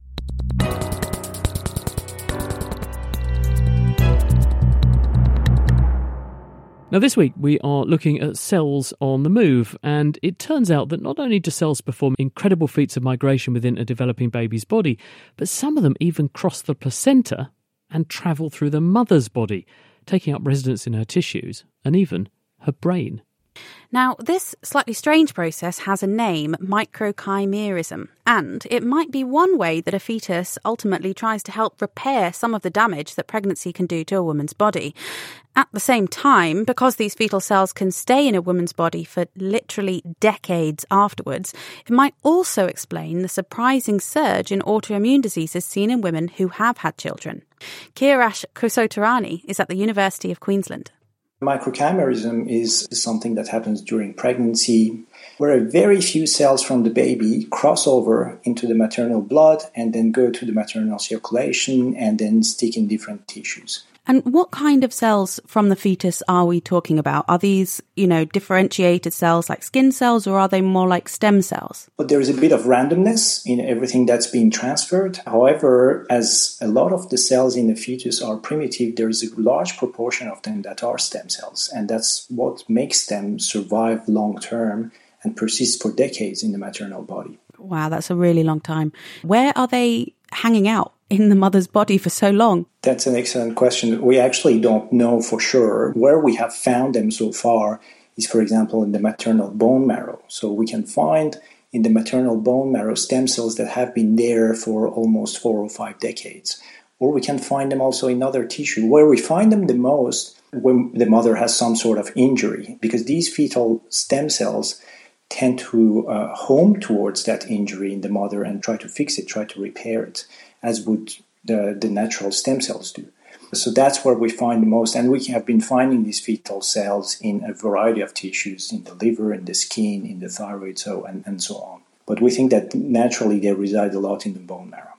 Now, this week we are looking at cells on the move, and it turns out that not only do cells perform incredible feats of migration within a developing baby's body, but some of them even cross the placenta and travel through the mother's body, taking up residence in her tissues and even her brain. Now, this slightly strange process has a name, microchimerism, and it might be one way that a fetus ultimately tries to help repair some of the damage that pregnancy can do to a woman's body. At the same time, because these fetal cells can stay in a woman's body for literally decades afterwards, it might also explain the surprising surge in autoimmune diseases seen in women who have had children. Kiarash Kosotarani is at the University of Queensland. Microchimerism is something that happens during pregnancy, where a very few cells from the baby cross over into the maternal blood and then go to the maternal circulation and then stick in different tissues. And what kind of cells from the fetus are we talking about? Are these, differentiated cells like skin cells, or are they more like stem cells? But there is a bit of randomness in everything that's being transferred. However, as a lot of the cells in the fetus are primitive, there is a large proportion of them that are stem cells. And that's what makes them survive long term and persist for decades in the maternal body. Wow, that's a really long time. Where are they hanging out in the mother's body for so long? That's an excellent question. We actually don't know for sure. Where we have found them so far is, for example, in the maternal bone marrow. So we can find in the maternal bone marrow stem cells that have been there for almost 4 or 5 decades. Or we can find them also in other tissue. Where we find them the most, when the mother has some sort of injury, because these fetal stem cells tend to home towards that injury in the mother and try to fix it, try to repair it, as would the natural stem cells do. So that's where we find the most, and we have been finding these fetal cells in a variety of tissues, in the liver, in the skin, in the thyroid, and so on. But we think that naturally they reside a lot in the bone marrow.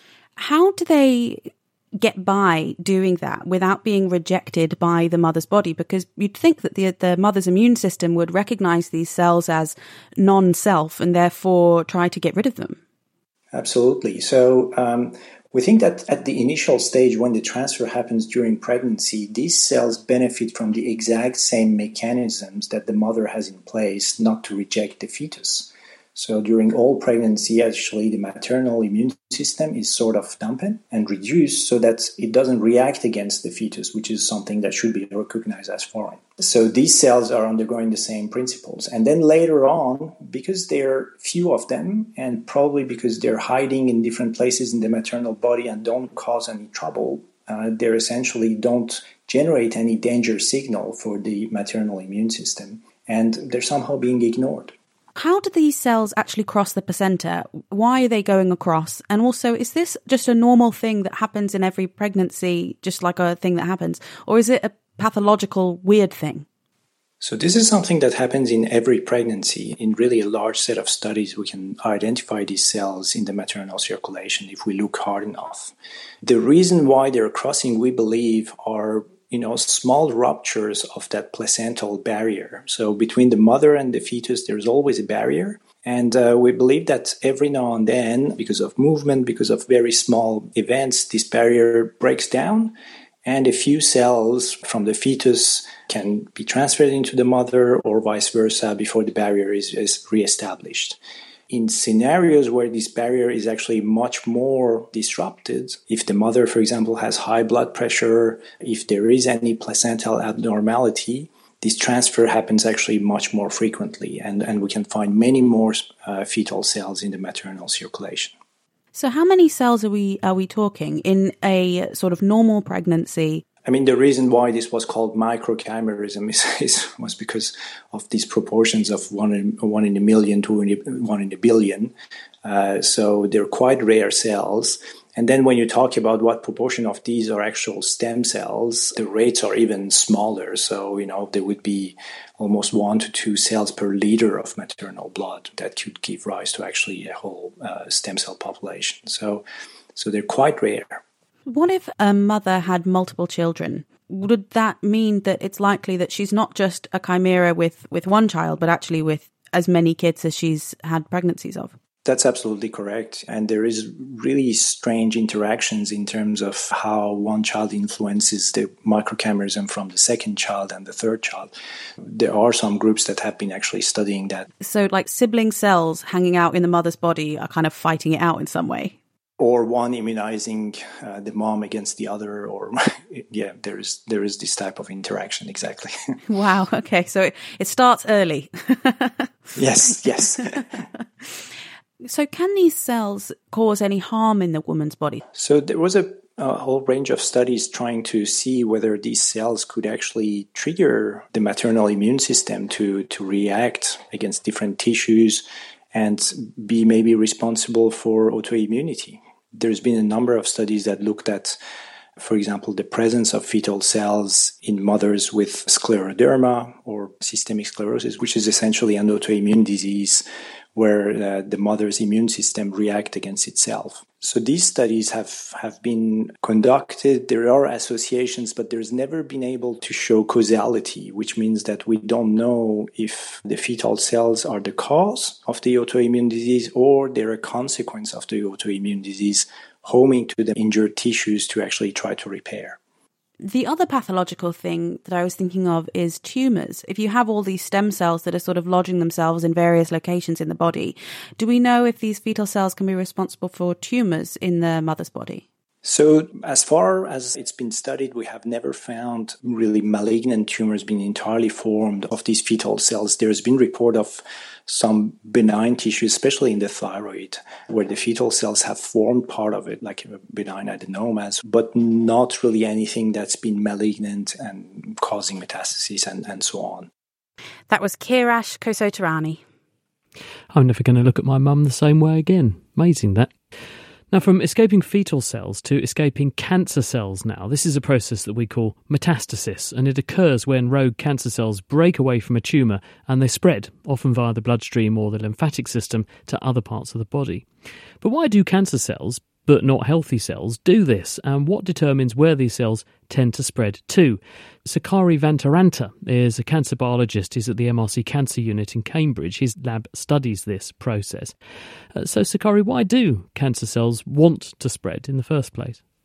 How do they get by doing that without being rejected by the mother's body? Because you'd think that the mother's immune system would recognize these cells as non-self and therefore try to get rid of them. Absolutely. So we think that at the initial stage, when the transfer happens during pregnancy, these cells benefit from the exact same mechanisms that the mother has in place not to reject the fetus. So during all pregnancy, actually, the maternal immune system is sort of dampened and reduced so that it doesn't react against the fetus, which is something that should be recognized as foreign. So these cells are undergoing the same principles. And then later on, because there are few of them, and probably because they're hiding in different places in the maternal body and don't cause any trouble, they essentially don't generate any danger signal for the maternal immune system. And they're somehow being ignored. How do these cells actually cross the placenta? Why are they going across? And also, is this just a normal thing that happens in every pregnancy, just like a thing that happens? Or is it a pathological, weird thing? So this is something that happens in every pregnancy. In really a large set of studies, we can identify these cells in the maternal circulation if we look hard enough. The reason why they're crossing, we believe, are small ruptures of that placental barrier. So between the mother and the fetus, there's always a barrier. And we believe that every now and then, because of movement, because of very small events, this barrier breaks down. And a few cells from the fetus can be transferred into the mother or vice versa before the barrier is reestablished. In scenarios where this barrier is actually much more disrupted, if the mother, for example, has high blood pressure, if there is any placental abnormality, this transfer happens actually much more frequently, and we can find many more fetal cells in the maternal circulation. So how many cells are we talking in a sort of normal pregnancy? I mean, the reason why this was called microchimerism was because of these proportions of 1 in a million to 1 in a billion. So they're quite rare cells. And then when you talk about what proportion of these are actual stem cells, the rates are even smaller. So, there would be almost 1 to 2 cells per liter of maternal blood that could give rise to actually a whole stem cell population. So they're quite rare. What if a mother had multiple children? Would that mean that it's likely that she's not just a chimera with one child, but actually with as many kids as she's had pregnancies of? That's absolutely correct. And there is really strange interactions in terms of how one child influences the microchimerism from the second child and the third child. There are some groups that have been actually studying that. So like sibling cells hanging out in the mother's body are kind of fighting it out in some way? Or one immunizing the mom against the other, or there is this type of interaction, exactly. Wow, okay, so it starts early. Yes. So can these cells cause any harm in the woman's body? So there was a whole range of studies trying to see whether these cells could actually trigger the maternal immune system to react against different tissues and be maybe responsible for autoimmunity. There's been a number of studies that looked at, for example, the presence of fetal cells in mothers with scleroderma or systemic sclerosis, which is essentially an autoimmune disease where the mother's immune system reacts against itself. So these studies have been conducted. There are associations, but there's never been able to show causality, which means that we don't know if the fetal cells are the cause of the autoimmune disease or they're a consequence of the autoimmune disease, homing to the injured tissues to actually try to repair. The other pathological thing that I was thinking of is tumours. If you have all these stem cells that are sort of lodging themselves in various locations in the body, do we know if these fetal cells can be responsible for tumours in the mother's body? So as far as it's been studied, we have never found really malignant tumors being entirely formed of these fetal cells. There's been report of some benign tissue, especially in the thyroid, where the fetal cells have formed part of it, like benign adenomas, but not really anything that's been malignant and causing metastases and so on. That was Kirash Kosotarani. I'm never going to look at my mum the same way again. Amazing, that. Now, from escaping fetal cells to escaping cancer cells now, this is a process that we call metastasis, and it occurs when rogue cancer cells break away from a tumour and they spread, often via the bloodstream or the lymphatic system, to other parts of the body. But why do cancer cells, but not healthy cells, do this, and what determines where these cells tend to spread to? Sakari Vantaranta is a cancer biologist. He's at the MRC Cancer Unit in Cambridge. His lab studies this process. So, Sakari, why do cancer cells want to spread in the first place?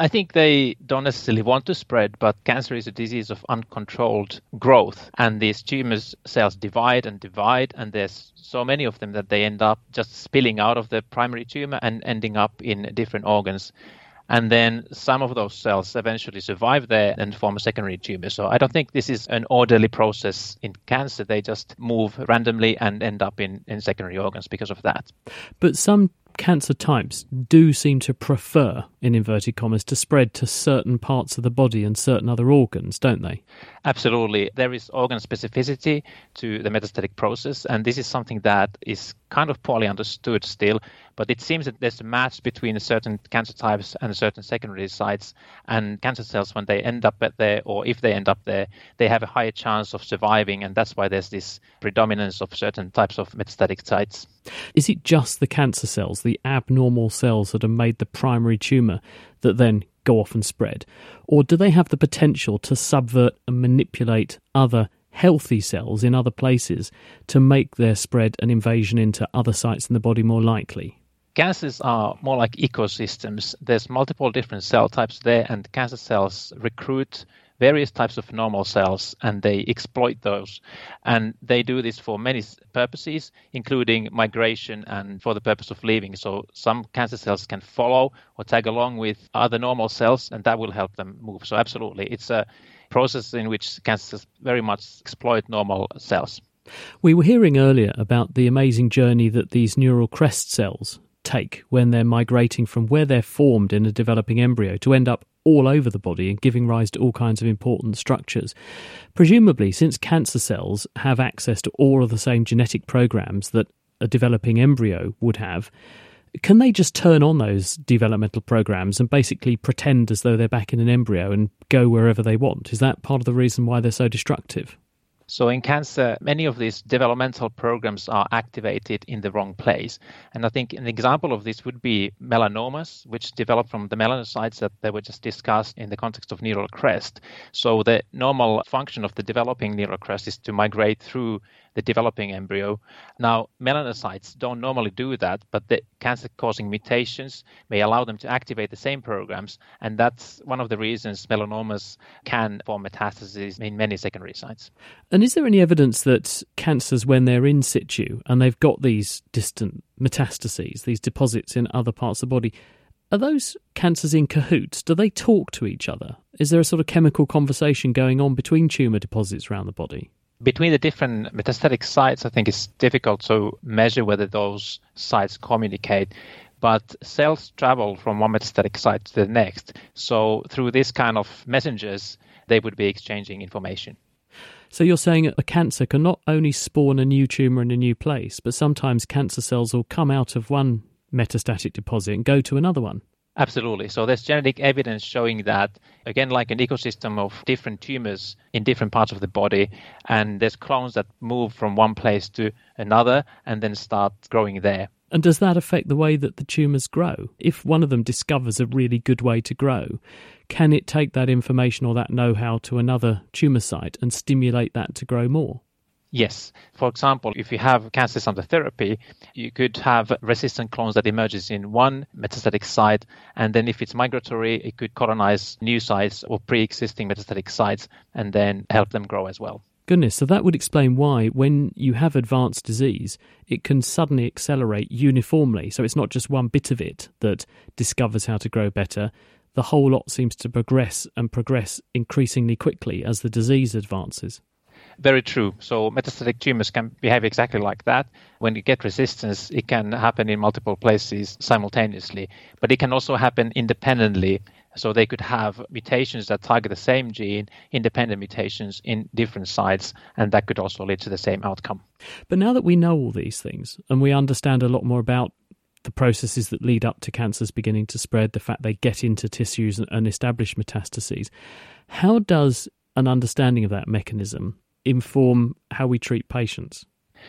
I think they don't necessarily want to spread, but cancer is a disease of uncontrolled growth. And these tumor cells divide, and there's so many of them that they end up just spilling out of the primary tumor and ending up in different organs. And then some of those cells eventually survive there and form a secondary tumor. So I don't think this is an orderly process in cancer. They just move randomly and end up in secondary organs because of that. But some cancer types do seem to prefer, in inverted commas, to spread to certain parts of the body and certain other organs, don't they? Absolutely. There is organ specificity to the metastatic process, and this is something that is kind of poorly understood still, but it seems that there's a match between certain cancer types and certain secondary sites, and cancer cells, when they end up there, or if they end up there, they have a higher chance of surviving, and that's why there's this predominance of certain types of metastatic sites. Is it just the cancer cells, the abnormal cells that have made the primary tumour, that then go off and spread? Or do they have the potential to subvert and manipulate other healthy cells in other places to make their spread and invasion into other sites in the body more likely? Cancers are more like ecosystems. There's multiple different cell types there, and cancer cells recruit various types of normal cells, and they exploit those. And they do this for many purposes, including migration and for the purpose of living. So some cancer cells can follow or tag along with other normal cells, and that will help them move. So absolutely, it's a process in which cancers very much exploit normal cells. We were hearing earlier about the amazing journey that these neural crest cells take when they're migrating from where they're formed in a developing embryo to end up all over the body and giving rise to all kinds of important structures. Presumably, since cancer cells have access to all of the same genetic programs that a developing embryo would have, can they just turn on those developmental programs and basically pretend as though they're back in an embryo and go wherever they want? Is that part of the reason why they're so destructive? So in cancer, many of these developmental programs are activated in the wrong place. And I think an example of this would be melanomas, which develop from the melanocytes that were just discussed in the context of neural crest. So the normal function of the developing neural crest is to migrate through the developing embryo. Now, melanocytes don't normally do that, but the cancer-causing mutations may allow them to activate the same programs, and that's one of the reasons melanomas can form metastases in many secondary sites. And is there any evidence that cancers, when they're in situ and they've got these distant metastases, these deposits in other parts of the body, are those cancers in cahoots? Do they talk to each other? Is there a sort of chemical conversation going on between tumour deposits around the body? Between the different metastatic sites, I think it's difficult to measure whether those sites communicate, but cells travel from one metastatic site to the next. So through this kind of messengers, they would be exchanging information. So you're saying a cancer can not only spawn a new tumour in a new place, but sometimes cancer cells will come out of one metastatic deposit and go to another one? Absolutely. So there's genetic evidence showing that, again, like an ecosystem of different tumors in different parts of the body, and there's clones that move from one place to another and then start growing there. And does that affect the way that the tumours grow? If one of them discovers a really good way to grow, can it take that information or that know-how to another tumour site and stimulate that to grow more? Yes. For example, if you have cancers under therapy, you could have resistant clones that emerges in one metastatic site, and then if it's migratory, it could colonize new sites or pre-existing metastatic sites and then help them grow as well. Goodness, so that would explain why when you have advanced disease, it can suddenly accelerate uniformly. So it's not just one bit of it that discovers how to grow better. The whole lot seems to progress increasingly quickly as the disease advances. Very true. So metastatic tumors can behave exactly like that. When you get resistance, it can happen in multiple places simultaneously, but it can also happen independently. So they could have mutations that target the same gene, independent mutations in different sites, and that could also lead to the same outcome. But now that we know all these things and we understand a lot more about the processes that lead up to cancers beginning to spread, the fact they get into tissues and establish metastases, how does an understanding of that mechanism inform how we treat patients?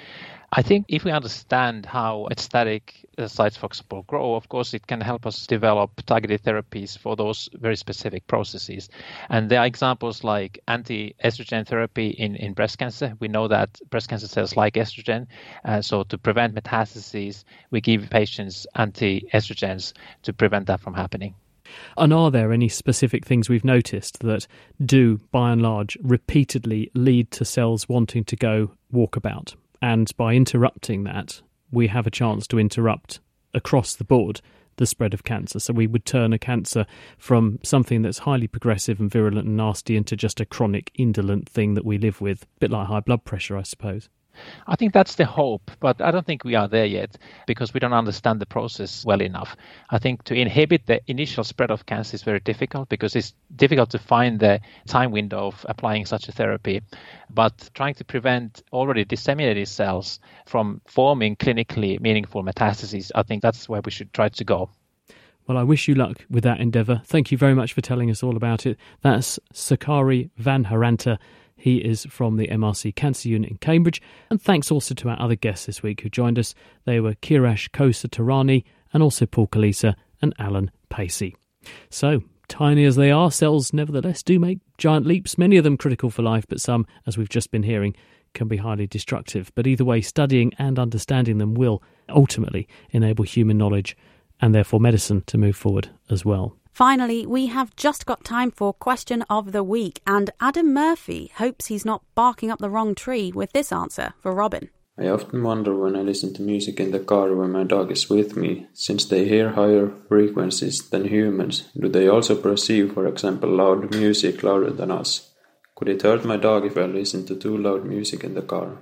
I think if we understand how metastatic sites, for example, grow, of course, it can help us develop targeted therapies for those very specific processes. And there are examples like anti-estrogen therapy in breast cancer. We know that breast cancer cells like estrogen. So to prevent metastases, we give patients anti-estrogens to prevent that from happening. And are there any specific things we've noticed that do, by and large, repeatedly lead to cells wanting to go walkabout? And by interrupting that, we have a chance to interrupt across the board the spread of cancer. So we would turn a cancer from something that's highly progressive and virulent and nasty into just a chronic, indolent thing that we live with, a bit like high blood pressure, I suppose. I think that's the hope, but I don't think we are there yet because we don't understand the process well enough. I think to inhibit the initial spread of cancer is very difficult because it's difficult to find the time window of applying such a therapy. But trying to prevent already disseminated cells from forming clinically meaningful metastases, I think that's where we should try to go. Well, I wish you luck with that endeavour. Thank you very much for telling us all about it. That's Sakari Van Haranta. He is from the MRC Cancer Unit in Cambridge. And thanks also to our other guests this week who joined us. They were Kirash Kosa-Tarani and also Paul Kalisa and Alan Pacey. So, tiny as they are, cells nevertheless do make giant leaps, many of them critical for life, but some, as we've just been hearing, can be highly destructive. But either way, studying and understanding them will ultimately enable human knowledge and therefore medicine to move forward as well. Finally, we have just got time for Question of the Week, and Adam Murphy hopes he's not barking up the wrong tree with this answer for Robin. I often wonder when I listen to music in the car when my dog is with me, since they hear higher frequencies than humans, do they also perceive, for example, loud music louder than us? Could it hurt my dog if I listen to too loud music in the car?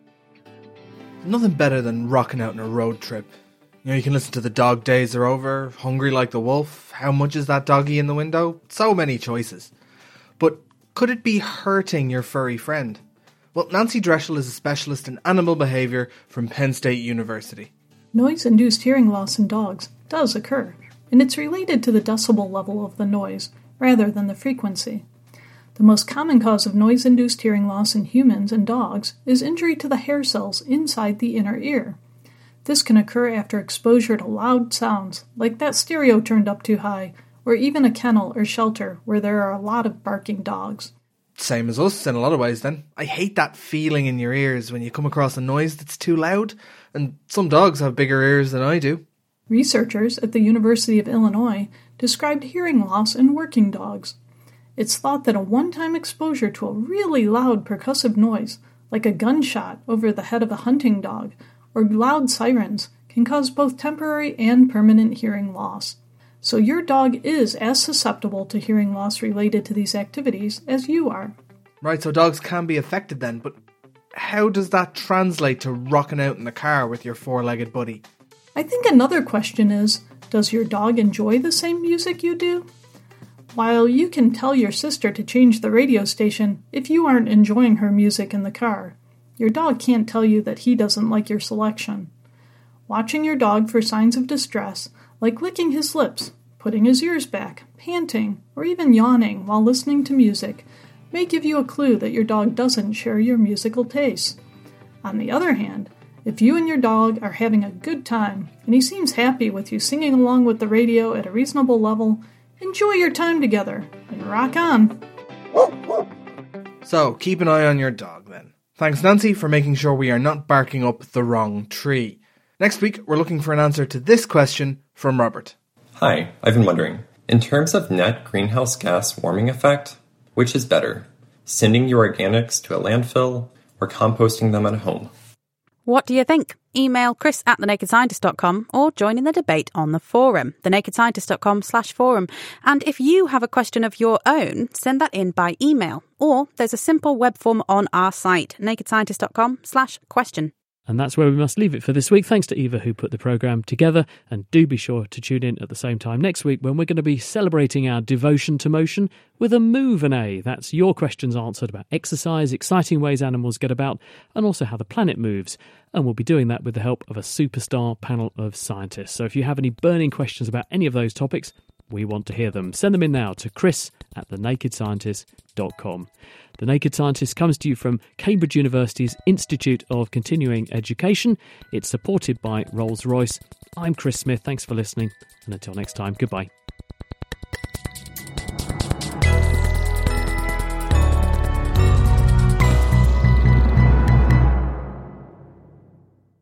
Nothing better than rocking out on a road trip. You can listen to The Dog Days Are Over, Hungry Like the Wolf, How Much Is That Doggy in the Window? So many choices. But could it be hurting your furry friend? Well, Nancy Dreschel is a specialist in animal behaviour from Penn State University. Noise-induced hearing loss in dogs does occur, and it's related to the decibel level of the noise rather than the frequency. The most common cause of noise-induced hearing loss in humans and dogs is injury to the hair cells inside the inner ear. This can occur after exposure to loud sounds, like that stereo turned up too high, or even a kennel or shelter where there are a lot of barking dogs. Same as us in a lot of ways then. I hate that feeling in your ears when you come across a noise that's too loud, and some dogs have bigger ears than I do. Researchers at the University of Illinois described hearing loss in working dogs. It's thought that a one-time exposure to a really loud percussive noise, like a gunshot over the head of a hunting dog, or loud sirens, can cause both temporary and permanent hearing loss. So your dog is as susceptible to hearing loss related to these activities as you are. Right, so dogs can be affected then, but how does that translate to rocking out in the car with your four-legged buddy? I think another question is, does your dog enjoy the same music you do? While you can tell your sister to change the radio station if you aren't enjoying her music in the car, your dog can't tell you that he doesn't like your selection. Watching your dog for signs of distress, like licking his lips, putting his ears back, panting, or even yawning while listening to music, may give you a clue that your dog doesn't share your musical tastes. On the other hand, if you and your dog are having a good time, and he seems happy with you singing along with the radio at a reasonable level, enjoy your time together, and rock on! So, keep an eye on your dog then. Thanks, Nancy, for making sure we are not barking up the wrong tree. Next week, we're looking for an answer to this question from Robert. Hi, I've been wondering, in terms of net greenhouse gas warming effect, which is better, sending your organics to a landfill or composting them at home? What do you think? Email chris@thenakedscientist.com or join in the debate on the forum, thenakedscientist.com/forum. And if you have a question of your own, send that in by email. Or there's a simple web form on our site, nakedscientist.com/question. And that's where we must leave it for this week. Thanks to Eva who put the programme together. And do be sure to tune in at the same time next week when we're going to be celebrating our devotion to motion with a Move&A. That's your questions answered about exercise, exciting ways animals get about, and also how the planet moves. And we'll be doing that with the help of a superstar panel of scientists. So if you have any burning questions about any of those topics, we want to hear them. Send them in now to chris@thenakedscientist.com. The Naked Scientist comes to you from Cambridge University's Institute of Continuing Education. It's supported by Rolls-Royce. I'm Chris Smith. Thanks for listening. And until next time, goodbye.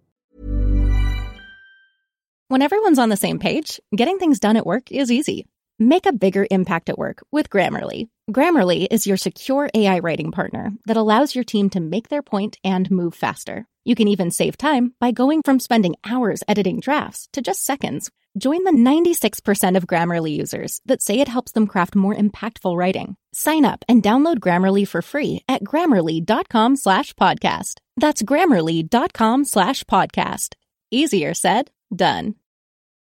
When everyone's on the same page, getting things done at work is easy. Make a bigger impact at work with Grammarly. Grammarly is your secure AI writing partner that allows your team to make their point and move faster. You can even save time by going from spending hours editing drafts to just seconds. Join the 96% of Grammarly users that say it helps them craft more impactful writing. Sign up and download Grammarly for free at Grammarly.com/podcast. That's Grammarly.com/podcast. Easier said, done.